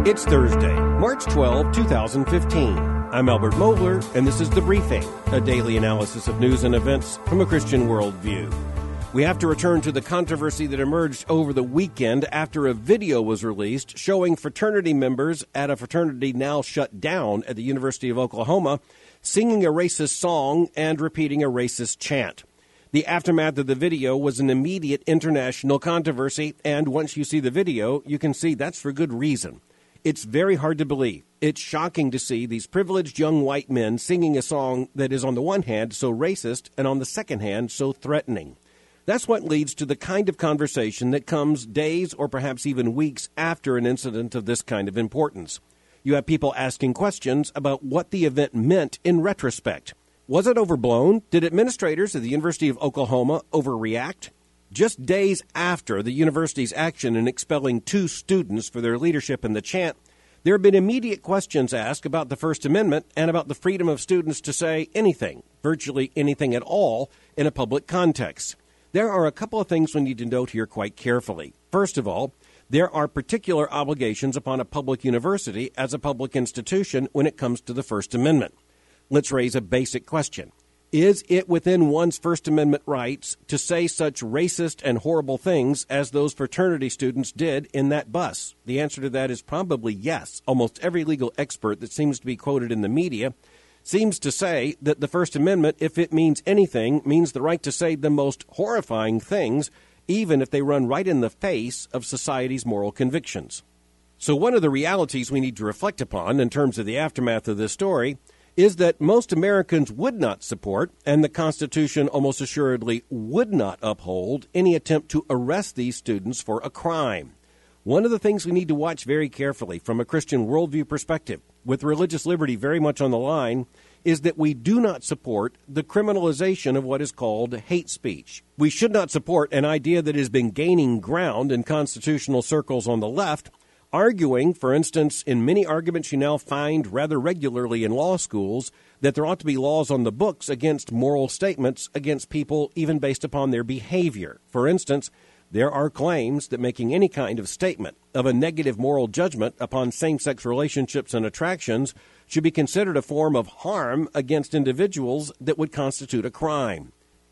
It's Thursday, March 12, 2015. I'm Albert Mohler, and this is The Briefing, a daily analysis of news and events from a Christian worldview. We have to return to the controversy that emerged over the weekend after a video was released showing fraternity members at a fraternity now shut down at the University of Oklahoma singing a racist song and repeating a racist chant. The aftermath of the video was an immediate international controversy, and once you see the video, you can see that's for good reason. It's very hard to believe. It's shocking to see these privileged young white men singing a song that is on the one hand so racist and on the second hand so threatening. That's what leads to the kind of conversation that comes days or perhaps even weeks after an incident of this kind of importance. You have people asking questions about what the event meant in retrospect. Was it overblown? Did administrators at the University of Oklahoma overreact? Just days after the university's action in expelling 2 students for their leadership in the chant, there have been immediate questions asked about the First Amendment and about the freedom of students to say anything, virtually anything at all, in a public context. There are a couple of things we need to note here quite carefully. First of all, there are particular obligations upon a public university as a public institution when it comes to the First Amendment. Let's raise a basic question. Is it within one's First Amendment rights to say such racist and horrible things as those fraternity students did in that bus? The answer to that is probably yes. Almost every legal expert that seems to be quoted in the media seems to say that the First Amendment, if it means anything, means the right to say the most horrifying things, even if they run right in the face of society's moral convictions. So one of the realities we need to reflect upon in terms of the aftermath of this story is that most Americans would not support, and the Constitution almost assuredly would not uphold, any attempt to arrest these students for a crime. One of the things we need to watch very carefully from a Christian worldview perspective, with religious liberty very much on the line, is that we do not support the criminalization of what is called hate speech. We should not support an idea that has been gaining ground in constitutional circles on the left, arguing, for instance, in many arguments you now find rather regularly in law schools, that there ought to be laws on the books against moral statements against people even based upon their behavior. For instance, there are claims that making any kind of statement of a negative moral judgment upon same-sex relationships and attractions should be considered a form of harm against individuals that would constitute a crime.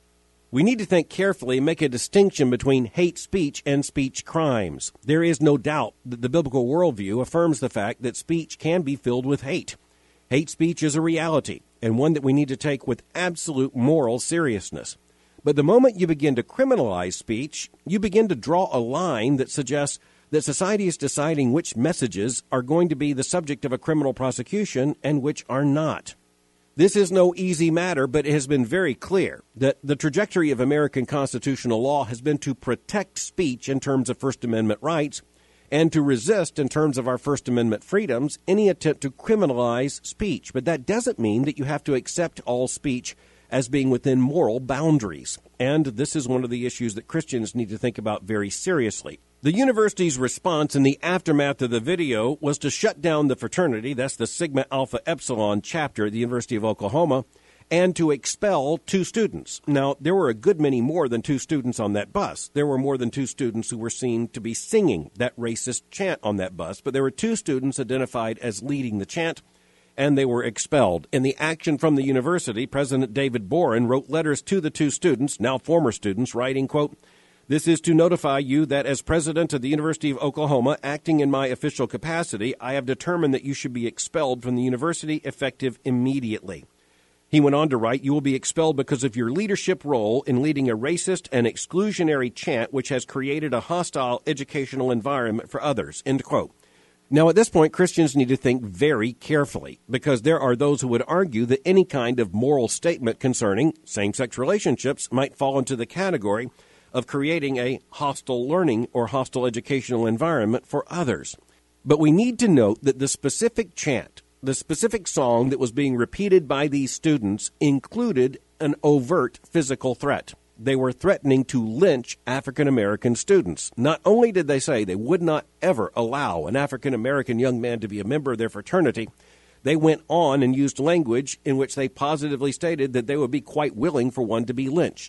We need to think carefully and make a distinction between hate speech and speech crimes. There is no doubt that the biblical worldview affirms the fact that speech can be filled with hate. Hate speech is a reality, and one that we need to take with absolute moral seriousness. But the moment you begin to criminalize speech, you begin to draw a line that suggests that society is deciding which messages are going to be the subject of a criminal prosecution and which are not. This is no easy matter, but it has been very clear that the trajectory of American constitutional law has been to protect speech in terms of First Amendment rights and to resist in terms of our First Amendment freedoms any attempt to criminalize speech. But that doesn't mean that you have to accept all speech as being within moral boundaries. And this is one of the issues that Christians need to think about very seriously. The university's response in the aftermath of the video was to shut down the fraternity, that's the Sigma Alpha Epsilon chapter at the University of Oklahoma, and to expel 2 students. Now, there were a good many more than 2 students on that bus. There were more than 2 students who were seen to be singing that racist chant on that bus, but there were 2 students identified as leading the chant, and they were expelled. In the action from the university, President David Boren wrote letters to the 2 students, now former students, writing, quote, "This is to notify you that as president of the University of Oklahoma, acting in my official capacity, I have determined that you should be expelled from the university effective immediately." He went on to write, "You will be expelled because of your leadership role in leading a racist and exclusionary chant which has created a hostile educational environment for others." End quote. Now, at this point, Christians need to think very carefully, because there are those who would argue that any kind of moral statement concerning same-sex relationships might fall into the category of creating a hostile learning or hostile educational environment for others. But we need to note that the specific chant, the specific song that was being repeated by these students included an overt physical threat. They were threatening to lynch African-American students. Not only did they say they would not ever allow an African-American young man to be a member of their fraternity, they went on and used language in which they positively stated that they would be quite willing for one to be lynched.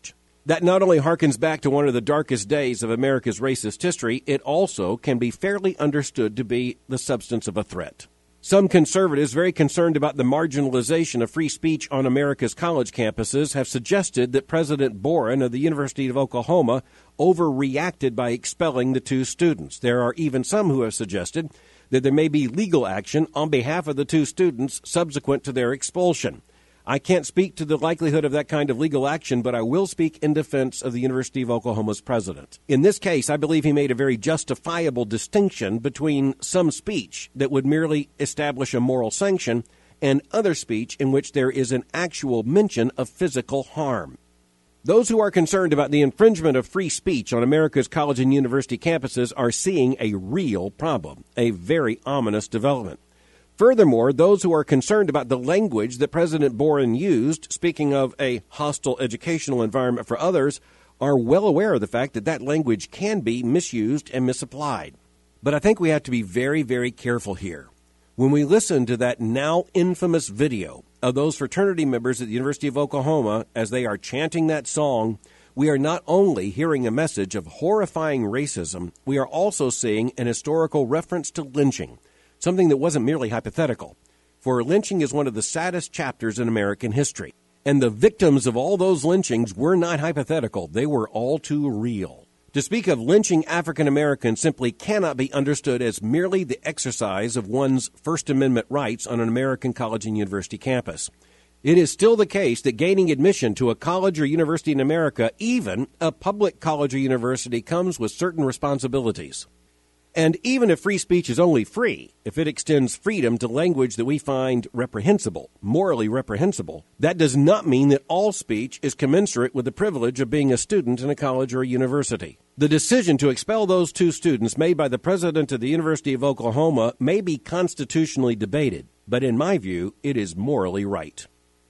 That not only harkens back to one of the darkest days of America's racist history, it also can be fairly understood to be the substance of a threat. Some conservatives, very concerned about the marginalization of free speech on America's college campuses, have suggested that President Boren of the University of Oklahoma overreacted by expelling the two students. There are even some who have suggested that there may be legal action on behalf of the two students subsequent to their expulsion. I can't speak to the likelihood of that kind of legal action, but I will speak in defense of the University of Oklahoma's president. In this case, I believe he made a very justifiable distinction between some speech that would merely establish a moral sanction and other speech in which there is an actual mention of physical harm. Those who are concerned about the infringement of free speech on America's college and university campuses are seeing a real problem, a very ominous development. Furthermore, those who are concerned about the language that President Boren used, speaking of a hostile educational environment for others, are well aware of the fact that that language can be misused and misapplied. But I think we have to be very, very careful here. When we listen to that now infamous video of those fraternity members at the University of Oklahoma as they are chanting that song, we are not only hearing a message of horrifying racism, we are also seeing an historical reference to lynching. Something that wasn't merely hypothetical. For lynching is one of the saddest chapters in American history. And the victims of all those lynchings were not hypothetical. They were all too real. To speak of lynching African Americans simply cannot be understood as merely the exercise of one's First Amendment rights on an American college and university campus. It is still the case that gaining admission to a college or university in America, even a public college or university, comes with certain responsibilities. And even if free speech is only free, if it extends freedom to language that we find reprehensible, morally reprehensible, that does not mean that all speech is commensurate with the privilege of being a student in a college or a university. The decision to expel those two students made by the president of the University of Oklahoma may be constitutionally debated, but in my view, it is morally right.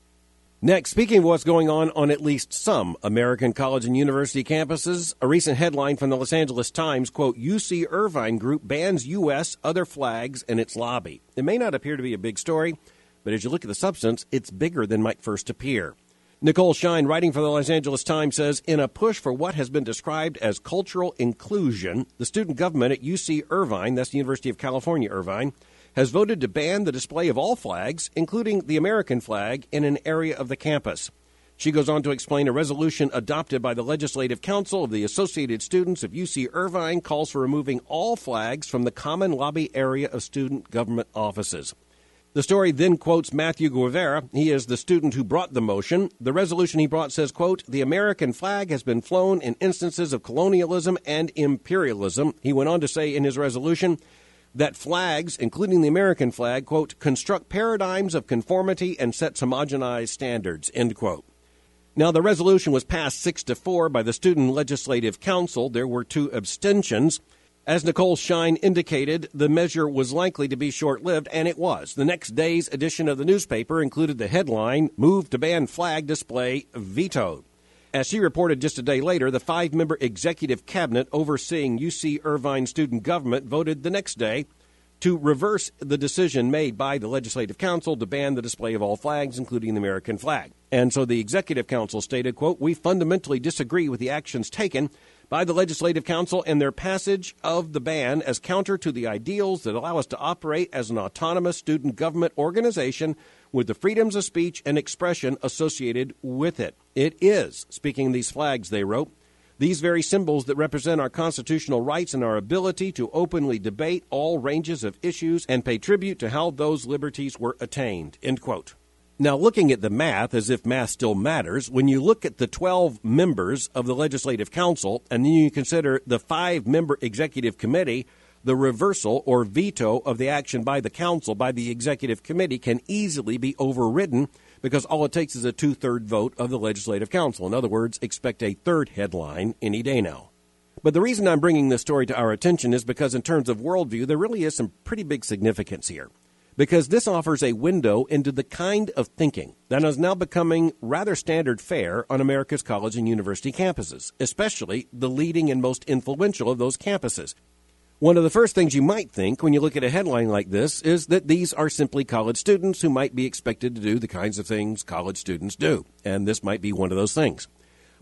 Next, speaking of what's going on at least some American college and university campuses, a recent headline from the Los Angeles Times, quote, UC Irvine Group bans U.S. other flags in its lobby. It may not appear to be a big story, but as you look at the substance, it's bigger than might first appear. Nicole Shine, writing for the Los Angeles Times, says, in a push for what has been described as cultural inclusion, the student government at UC Irvine, that's the University of California, Irvine, has voted to ban the display of all flags, including the American flag, in an area of the campus. She goes on to explain a resolution adopted by the Legislative Council of the Associated Students of UC Irvine calls for removing all flags from the common lobby area of student government offices. The story then quotes Matthew Guevara. He is the student who brought the motion. The resolution he brought says, quote, the American flag has been flown in instances of colonialism and imperialism. He went on to say in his resolution that flags, including the American flag, quote, construct paradigms of conformity and set homogenized standards, end quote. Now, the resolution was passed 6-4 by the Student Legislative Council. There were 2 abstentions. As Nicole Shine indicated, the measure was likely to be short-lived, and it was. The next day's edition of the newspaper included the headline, Move to Ban Flag Display Vetoed. As she reported just a day later, the 5-member executive cabinet overseeing UC Irvine student government voted the next day to reverse the decision made by the Legislative Council to ban the display of all flags, including the American flag. And so the Executive Council stated, quote, we fundamentally disagree with the actions taken by the Legislative Council and their passage of the ban as counter to the ideals that allow us to operate as an autonomous student government organization with the freedoms of speech and expression associated with it. It is, speaking of these flags, they wrote, these very symbols that represent our constitutional rights and our ability to openly debate all ranges of issues and pay tribute to how those liberties were attained, end quote. Now, looking at the math, as if math still matters, when you look at the 12 members of the Legislative Council and then you consider the 5-member Executive Committee, the reversal or veto of the action by the Council, by the Executive Committee, can easily be overridden because all it takes is a 2/3 vote of the Legislative Council. In other words, expect a third headline any day now. But the reason I'm bringing this story to our attention is because in terms of worldview, there really is some pretty big significance here. Because this offers a window into the kind of thinking that is now becoming rather standard fare on America's college and university campuses, especially the leading and most influential of those campuses. One of the first things you might think when you look at a headline like this is that these are simply college students who might be expected to do the kinds of things college students do, and this might be one of those things.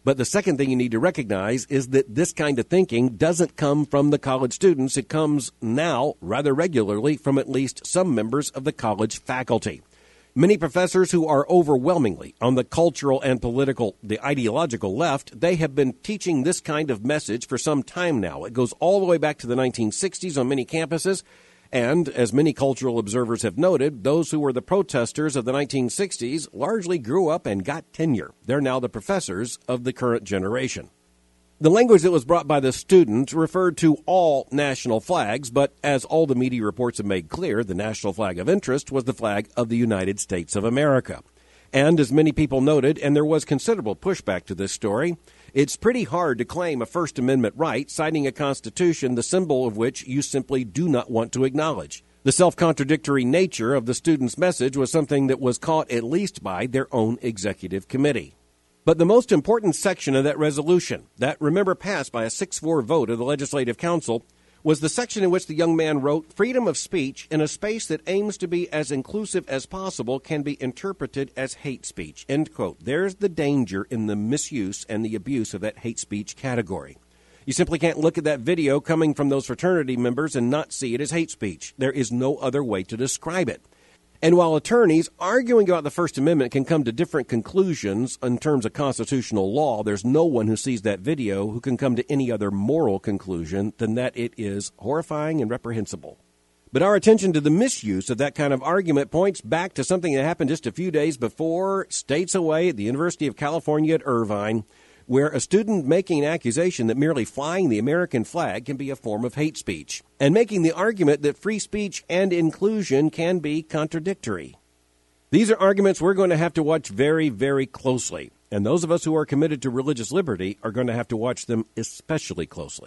But the second thing you need to recognize is that this kind of thinking doesn't come from the college students. It comes now rather regularly from at least some members of the college faculty. Many professors who are overwhelmingly on the cultural and the ideological left, they have been teaching this kind of message for some time now. It goes all the way back to the 1960s on many campuses. And as many cultural observers have noted, those who were the protesters of the 1960s largely grew up and got tenure. They're now the professors of the current generation. The language that was brought by the student referred to all national flags, but as all the media reports have made clear, the national flag of interest was the flag of the United States of America. And as many people noted, and there was considerable pushback to this story, it's pretty hard to claim a First Amendment right, citing a Constitution, the symbol of which you simply do not want to acknowledge. The self-contradictory nature of the student's message was something that was caught at least by their own executive committee. But the most important section of that resolution, that remember passed by a 6-4 vote of the Legislative Council, was the section in which the young man wrote, "Freedom of speech in a space that aims to be as inclusive as possible can be interpreted as hate speech." End quote. There's the danger in the misuse and the abuse of that hate speech category. You simply can't look at that video coming from those fraternity members and not see it as hate speech. There is no other way to describe it. And while attorneys arguing about the First Amendment can come to different conclusions in terms of constitutional law, there's no one who sees that video who can come to any other moral conclusion than that it is horrifying and reprehensible. But our attention to the misuse of that kind of argument points back to something that happened just a few days before, states away at the University of California at Irvine, where a student making an accusation that merely flying the American flag can be a form of hate speech, and making the argument that free speech and inclusion can be contradictory. These are arguments we're going to have to watch very, very closely, and those of us who are committed to religious liberty are going to have to watch them especially closely.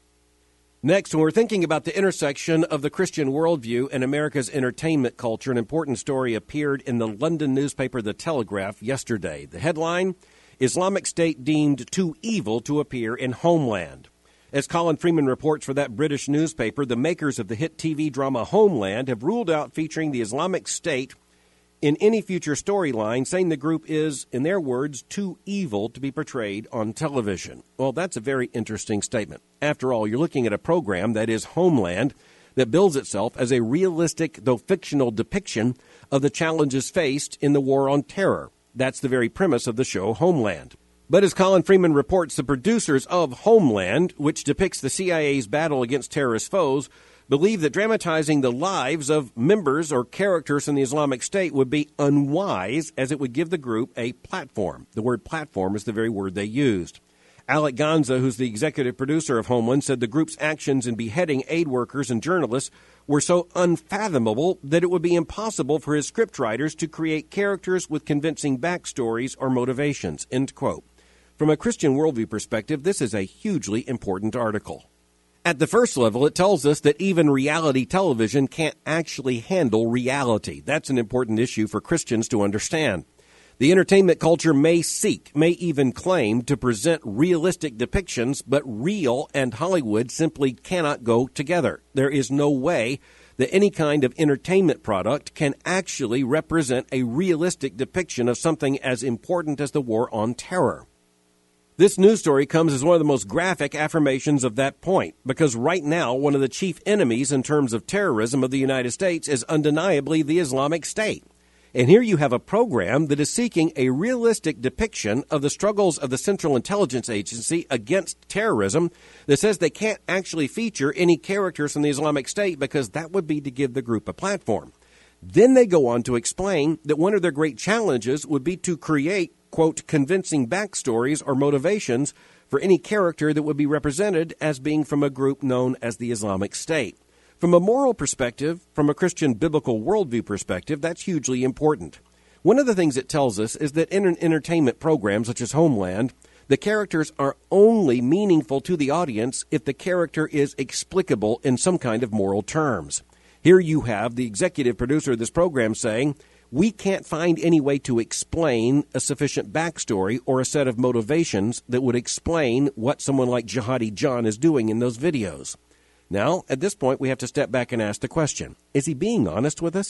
Next, when we're thinking about the intersection of the Christian worldview and America's entertainment culture, an important story appeared in the London newspaper The Telegraph yesterday. The headline, "Islamic State deemed too evil to appear in Homeland." As Colin Freeman reports for that British newspaper, the makers of the hit TV drama Homeland have ruled out featuring the Islamic State in any future storyline, saying the group is, in their words, too evil to be portrayed on television. Well, that's a very interesting statement. After all, you're looking at a program that is Homeland, that bills itself as a realistic, though fictional, depiction of the challenges faced in the war on terror. That's the very premise of the show Homeland. But as Colin Freeman reports, the producers of Homeland, which depicts the CIA's battle against terrorist foes, believe that dramatizing the lives of members or characters in the Islamic State would be unwise, as it would give the group a platform. The word platform is the very word they used. Alec Ganza, who's the executive producer of Homeland, said the group's actions in beheading aid workers and journalists were so unfathomable that it would be impossible for his scriptwriters to create characters with convincing backstories or motivations, end quote. From a Christian worldview perspective, this is a hugely important article. At the first level, it tells us that even reality television can't actually handle reality. That's an important issue for Christians to understand. The entertainment culture may even claim to present realistic depictions, but real and Hollywood simply cannot go together. There is no way that any kind of entertainment product can actually represent a realistic depiction of something as important as the war on terror. This news story comes as one of the most graphic affirmations of that point, because right now, one of the chief enemies in terms of terrorism of the United States is undeniably the Islamic State. And here you have a program that is seeking a realistic depiction of the struggles of the Central Intelligence Agency against terrorism that says they can't actually feature any characters from the Islamic State because that would be to give the group a platform. Then they go on to explain that one of their great challenges would be to create, quote, convincing backstories or motivations for any character that would be represented as being from a group known as the Islamic State. From a moral perspective, from a Christian biblical worldview perspective, that's hugely important. One of the things it tells us is that in an entertainment program such as Homeland, the characters are only meaningful to the audience if the character is explicable in some kind of moral terms. Here you have the executive producer of this program saying, we can't find any way to explain a sufficient backstory or a set of motivations that would explain what someone like Jihadi John is doing in those videos. Now, at this point, we have to step back and ask the question, is he being honest with us?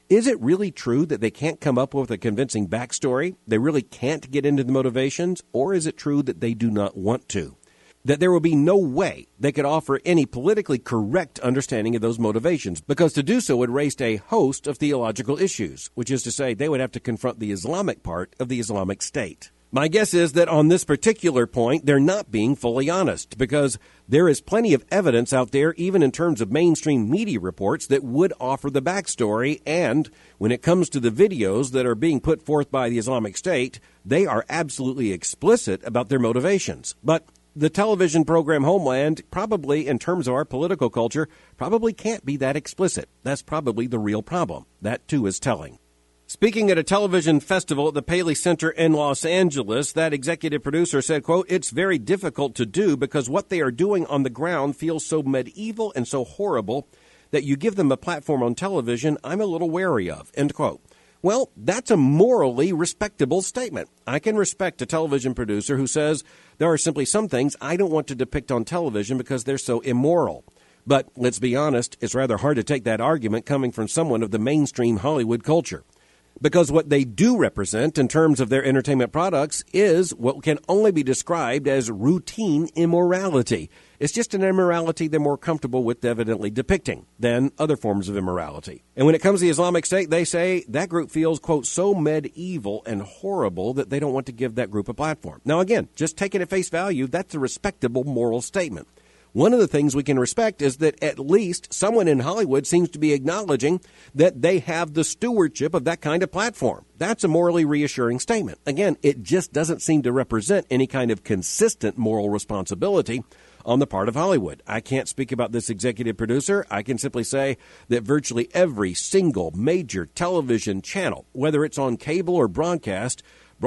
Is it really true that they can't come up with a convincing backstory? They really can't get into the motivations? Or is it true that they do not want to? That there will be no way they could offer any politically correct understanding of those motivations, because to do so would raise a host of theological issues, which is to say they would have to confront the Islamic part of the Islamic State. My guess is that on this particular point, they're not being fully honest, because there is plenty of evidence out there, even in terms of mainstream media reports, that would offer the backstory, and when it comes to the videos that are being put forth by the Islamic State, they are absolutely explicit about their motivations. But the television program Homeland, probably in terms of our political culture, probably can't be that explicit. That's probably the real problem. That, too, is telling. Speaking at a television festival at the Paley Center in Los Angeles, that executive producer said, quote, "It's very difficult to do because what they are doing on the ground feels so medieval and so horrible that you give them a platform on television I'm a little wary of," end quote. Well, that's a morally respectable statement. I can respect a television producer who says there are simply some things I don't want to depict on television because they're so immoral. But let's be honest, it's rather hard to take that argument coming from someone of the mainstream Hollywood culture. Because what they do represent in terms of their entertainment products is what can only be described as routine immorality. It's just an immorality they're more comfortable with evidently depicting than other forms of immorality. And when it comes to the Islamic State, they say that group feels, quote, so medieval and horrible that they don't want to give that group a platform. Now, again, just taking at face value, that's a respectable moral statement. One of the things we can respect is that at least someone in Hollywood seems to be acknowledging that they have the stewardship of that kind of platform. That's a morally reassuring statement. Again, it just doesn't seem to represent any kind of consistent moral responsibility on the part of Hollywood. I can't speak about this executive producer. I can simply say that virtually every single major television channel, whether it's on cable or broadcast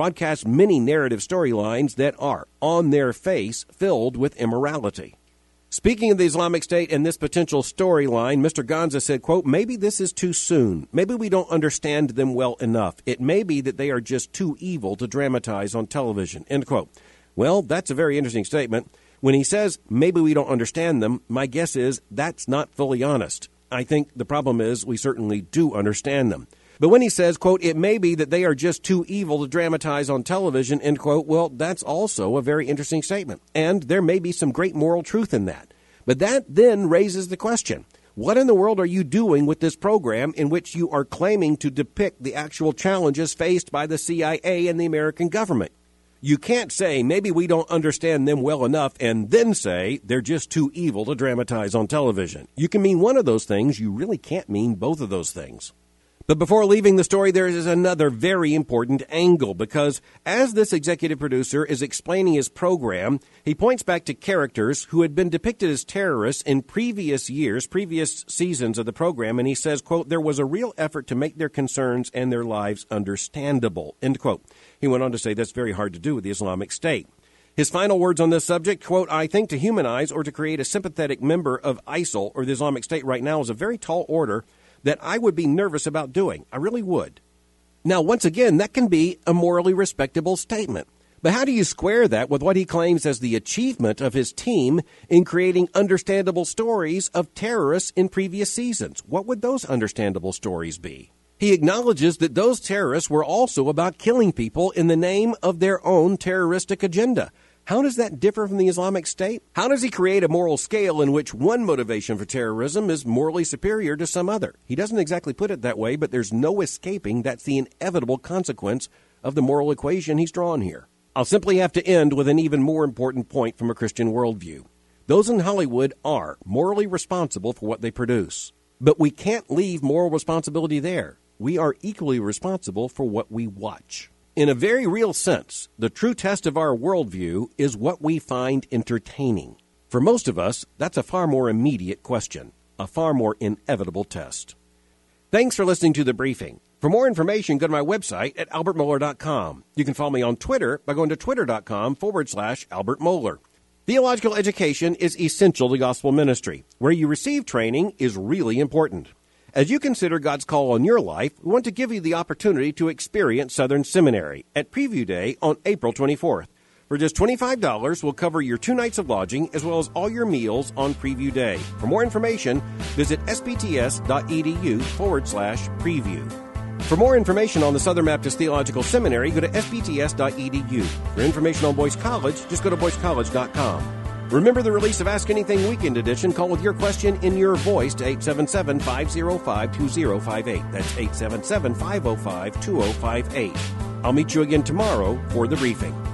many narrative storylines that are, on their face, filled with immorality. Speaking of the Islamic State and this potential storyline, Mr. Gonza said, quote, "Maybe this is too soon. Maybe we don't understand them well enough. It may be that they are just too evil to dramatize on television," end quote. Well, that's a very interesting statement. When he says, maybe we don't understand them, my guess is that's not fully honest. I think the problem is we certainly do understand them. But when he says, quote, "it may be that they are just too evil to dramatize on television," end quote, well, that's also a very interesting statement. And there may be some great moral truth in that. But that then raises the question, what in the world are you doing with this program in which you are claiming to depict the actual challenges faced by the CIA and the American government? You can't say, maybe we don't understand them well enough, and then say they're just too evil to dramatize on television. You can mean one of those things. You really can't mean both of those things. But before leaving the story, there is another very important angle, because as this executive producer is explaining his program, he points back to characters who had been depicted as terrorists in previous seasons of the program, and he says, quote, "there was a real effort to make their concerns and their lives understandable," end quote. He went on to say that's very hard to do with the Islamic State. His final words on this subject, quote, "I think to humanize or to create a sympathetic member of ISIL or the Islamic State right now is a very tall order that I would be nervous about doing. I really would." Now, once again, that can be a morally respectable statement. But how do you square that with what he claims as the achievement of his team in creating understandable stories of terrorists in previous seasons? What would those understandable stories be? He acknowledges that those terrorists were also about killing people in the name of their own terroristic agenda. How does that differ from the Islamic State? How does he create a moral scale in which one motivation for terrorism is morally superior to some other? He doesn't exactly put it that way, but there's no escaping that's the inevitable consequence of the moral equation he's drawn here. I'll simply have to end with an even more important point from a Christian worldview. Those in Hollywood are morally responsible for what they produce. But we can't leave moral responsibility there. We are equally responsible for what we watch. In a very real sense, the true test of our worldview is what we find entertaining. For most of us, that's a far more immediate question, a far more inevitable test. Thanks for listening to The Briefing. For more information, go to my website at albertmohler.com. You can follow me on Twitter by going to twitter.com/Albert Mohler. Theological education is essential to gospel ministry. Where you receive training is really important. As you consider God's call on your life, we want to give you the opportunity to experience Southern Seminary at Preview Day on April 24th. For just $25, we'll cover your 2 nights of lodging as well as all your meals on preview day. For more information, visit sbts.edu/preview. For more information on the Southern Baptist Theological Seminary, go to sbts.edu. For information on Boyce College, just go to boycecollege.com. Remember the release of Ask Anything Weekend Edition. Call with your question in your voice to 877-505-2058. That's 877-505-2058. I'll meet you again tomorrow for the briefing.